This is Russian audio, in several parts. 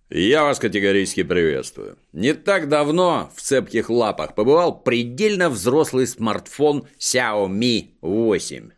Я вас категорически приветствую. Не так давно в цепких лапах побывал предельно взрослый смартфон Xiaomi 8.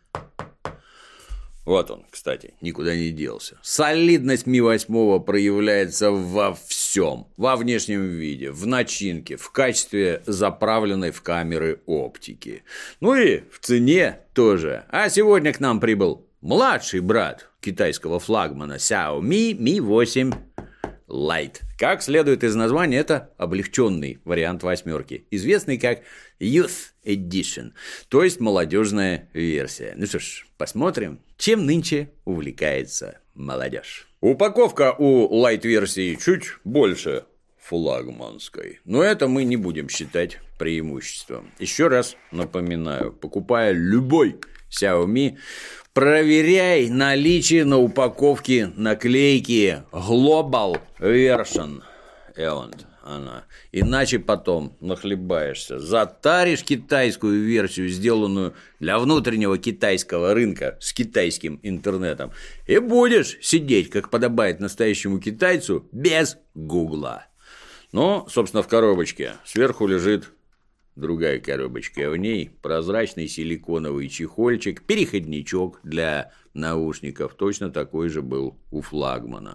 Вот он, кстати, никуда не делся. Солидность Mi 8 проявляется во всем. Во внешнем виде, в начинке, в качестве заправленной в камеры оптики. Ну и в цене тоже. А сегодня к нам прибыл младший брат китайского флагмана Xiaomi Mi 8 Lite. Как следует из названия, это облегченный вариант восьмерки, известный как Youth Edition, то есть молодежная версия. Ну что ж, посмотрим, чем нынче увлекается молодежь. Упаковка у Lite-версии чуть больше флагманской, но это мы не будем считать преимуществом. Еще раз напоминаю, покупая любой Xiaomi, проверяй наличие на упаковке наклейки Global Version. Она. Иначе потом нахлебаешься. Затаришь китайскую версию, сделанную для внутреннего китайского рынка с китайским интернетом, и будешь сидеть, как подобает настоящему китайцу, без гугла. Но, собственно, в коробочке сверху лежит другая коробочка, а в ней прозрачный силиконовый чехольчик, переходничок для наушников, точно такой же был у флагмана.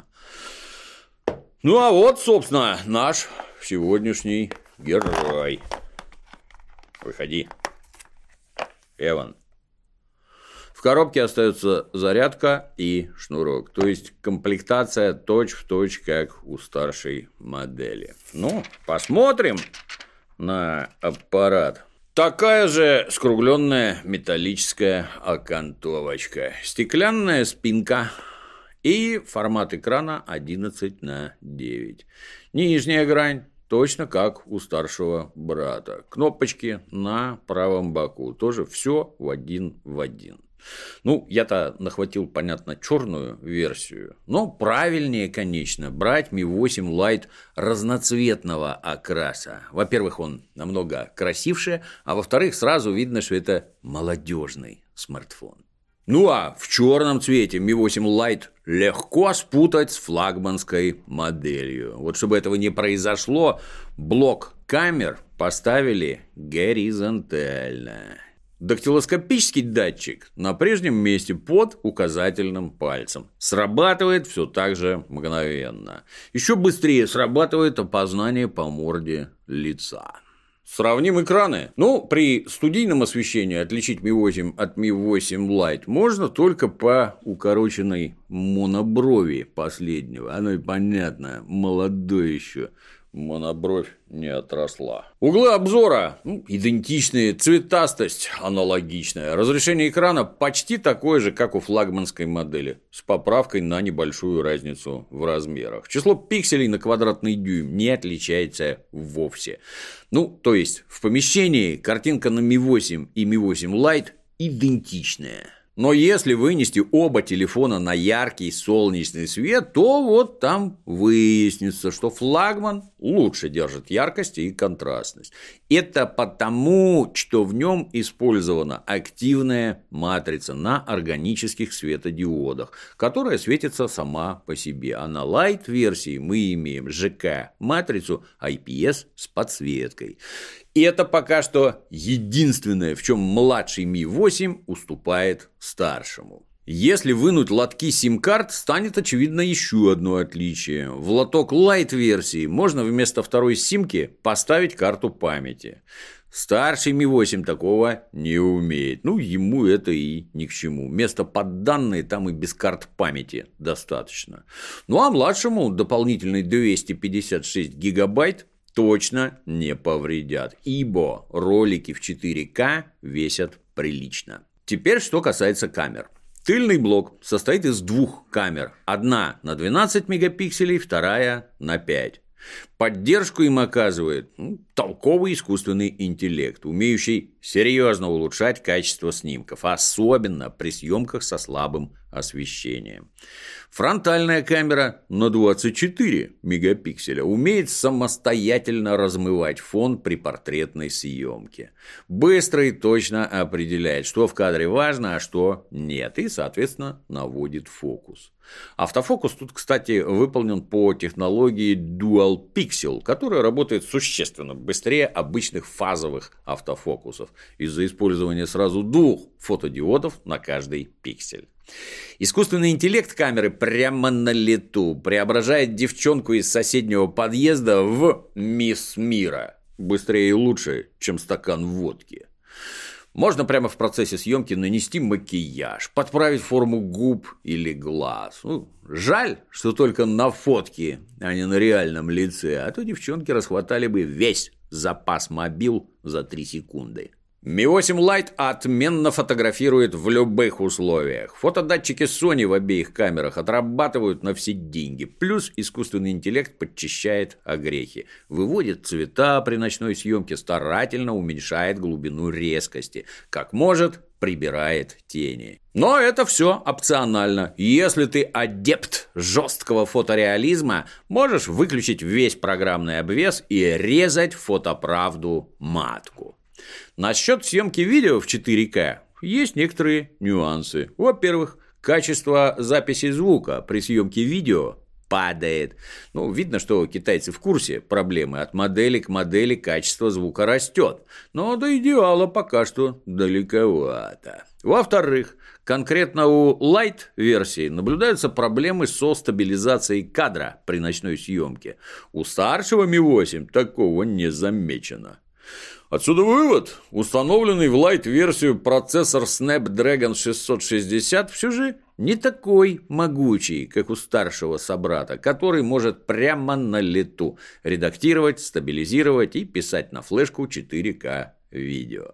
Ну а вот, собственно, наш сегодняшний герой. Выходи, Эван. В коробке остается зарядка и шнурок, то есть комплектация точь-в-точь, как у старшей модели. Ну, посмотрим на аппарат. Такая же скругленная металлическая окантовочка, стеклянная спинка и формат экрана 11:9. Нижняя грань точно как у старшего брата. Кнопочки на правом боку, тоже все в один в один. Ну, я-то нахватил, понятно, черную версию, но правильнее, конечно, брать Mi 8 Lite разноцветного окраса. Во-первых, он намного красивше, а во-вторых, сразу видно, что это молодежный смартфон. Ну а в черном цвете Mi 8 Lite легко спутать с флагманской моделью. Вот чтобы этого не произошло, блок камер поставили горизонтально. Дактилоскопический датчик на прежнем месте под указательным пальцем. Срабатывает все так же мгновенно. Еще быстрее срабатывает опознание по морде лица. Сравним экраны. Ну, при студийном освещении отличить Mi 8 от Mi 8 Lite можно только по укороченной моноброви последнего. Оно и понятно, молодой еще. Монобровь не отросла. Углы обзора идентичные, цветастость аналогичная. Разрешение экрана почти такое же, как у флагманской модели, с поправкой на небольшую разницу в размерах. Число пикселей на квадратный дюйм не отличается вовсе. Ну, то есть, в помещении картинка на Mi 8 и Mi 8 Lite идентичная. Но если вынести оба телефона на яркий солнечный свет, то вот там выяснится, что флагман лучше держит яркость и контрастность. Это потому, что в нем использована активная матрица на органических светодиодах, которая светится сама по себе. А на Lite-версии мы имеем ЖК-матрицу IPS с подсветкой. И это пока что единственное, в чем младший Mi 8 уступает старшему. Если вынуть лотки сим-карт, станет очевидно еще одно отличие. В лоток Lite-версии можно вместо второй симки поставить карту памяти. Старший Mi 8 такого не умеет. Ну, ему это и ни к чему. Место под данные там и без карт памяти достаточно. Ну, а младшему дополнительные 256 гигабайт точно не повредят, ибо ролики в 4К весят прилично. Теперь, что касается камер. Тыльный блок состоит из двух камер. Одна на 12 мегапикселей, вторая на 5. Поддержку им оказывает толковый искусственный интеллект, умеющий серьезно улучшать качество снимков, особенно при съемках со слабым освещением. Фронтальная камера на 24 мегапикселя умеет самостоятельно размывать фон при портретной съемке. Быстро и точно определяет, что в кадре важно, а что нет, и, соответственно, наводит фокус. Автофокус тут, кстати, выполнен по технологии Dual Pixel, которая работает существенно быстрее обычных фазовых автофокусов из-за использования сразу двух фотодиодов на каждый пиксель. Искусственный интеллект камеры прямо на лету преображает девчонку из соседнего подъезда в мисс мира. Быстрее и лучше, чем стакан водки. Можно прямо в процессе съемки нанести макияж, подправить форму губ или глаз. Жаль, что только на фотке, а не на реальном лице, а то девчонки расхватали бы весь запас мобил за 3 секунды. Mi 8 Lite отменно фотографирует в любых условиях. Фотодатчики Sony в обеих камерах отрабатывают на все деньги. Плюс искусственный интеллект подчищает огрехи. Выводит цвета при ночной съемке, старательно уменьшает глубину резкости. Как может, прибирает тени. Но это все опционально. Если ты адепт жесткого фотореализма, можешь выключить весь программный обвес и резать фотоправду матку. Насчет съемки видео в 4К есть некоторые нюансы. Во-первых, качество записи звука при съемке видео падает. Видно, что китайцы в курсе проблемы. От модели к модели качество звука растет. Но до идеала пока что далековато. Во-вторых, конкретно у Lite-версии наблюдаются проблемы со стабилизацией кадра при ночной съемке. У старшего Mi 8 такого не замечено. Отсюда вывод. Установленный в Lite-версию процессор Snapdragon 660 все же не такой могучий, как у старшего собрата, который может прямо на лету редактировать, стабилизировать и писать на флешку 4К видео.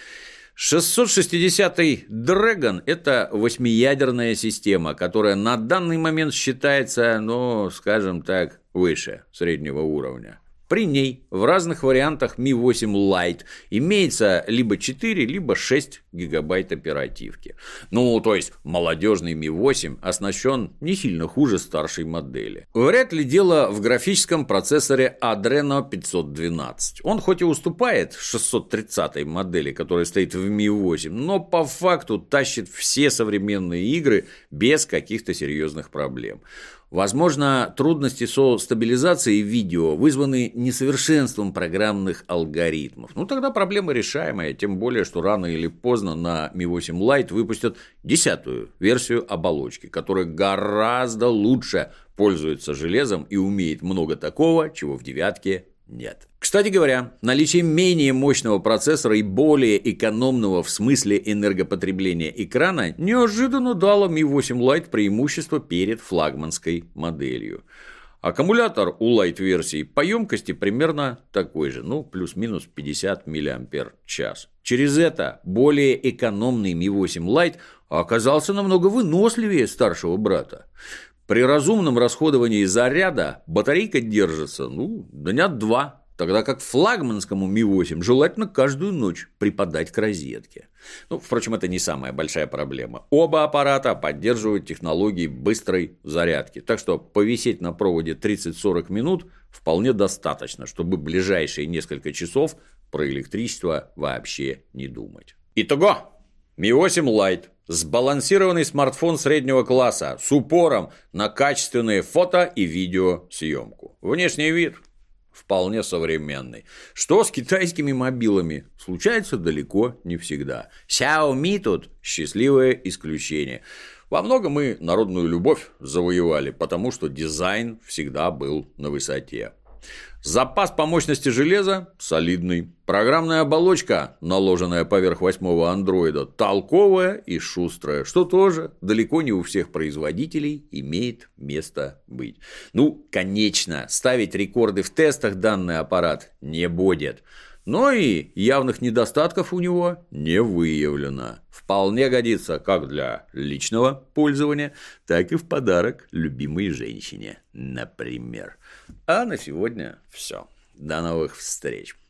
660-й Dragon – это 8-ядерная система, которая на данный момент считается, скажем так, выше среднего уровня. При ней в разных вариантах Mi 8 Lite имеется либо 4, либо 6 гигабайт оперативки. То есть молодежный Mi 8 оснащен не сильно хуже старшей модели. Вряд ли дело в графическом процессоре Adreno 512. Он хоть и уступает 630-й модели, которая стоит в Mi 8, но по факту тащит все современные игры без каких-то серьезных проблем. Возможно, трудности со стабилизацией видео вызваны несовершенством программных алгоритмов. Тогда проблема решаемая, тем более, что рано или поздно на Mi 8 Lite выпустят 10-ю версию оболочки, которая гораздо лучше пользуется железом и умеет много такого, чего в 9-ке нет. Кстати говоря, наличие менее мощного процессора и более экономного в смысле энергопотребления экрана неожиданно дало Mi 8 Lite преимущество перед флагманской моделью. Аккумулятор у Lite-версии по емкости примерно такой же, плюс-минус 50 мАч. Через это более экономный Mi 8 Lite оказался намного выносливее старшего брата. При разумном расходовании заряда батарейка держится, дня 2, тогда как флагманскому Mi 8 желательно каждую ночь припадать к розетке. Впрочем, это не самая большая проблема. Оба аппарата поддерживают технологии быстрой зарядки, так что повисеть на проводе 30-40 минут вполне достаточно, чтобы ближайшие несколько часов про электричество вообще не думать. Итого! Mi 8 Lite – сбалансированный смартфон среднего класса с упором на качественные фото и видеосъемку. Внешний вид вполне современный. Что с китайскими мобилами случается далеко не всегда. Xiaomi тут счастливое исключение. Во многом мы народную любовь завоевали, потому что дизайн всегда был на высоте. Запас по мощности железа солидный. Программная оболочка, наложенная поверх 8-го андроида, толковая и шустрая, что тоже далеко не у всех производителей имеет место быть. Конечно, ставить рекорды в тестах данный аппарат не будет. Но и явных недостатков у него не выявлено. Вполне годится как для личного пользования, так и в подарок любимой женщине, например. А на сегодня все. До новых встреч.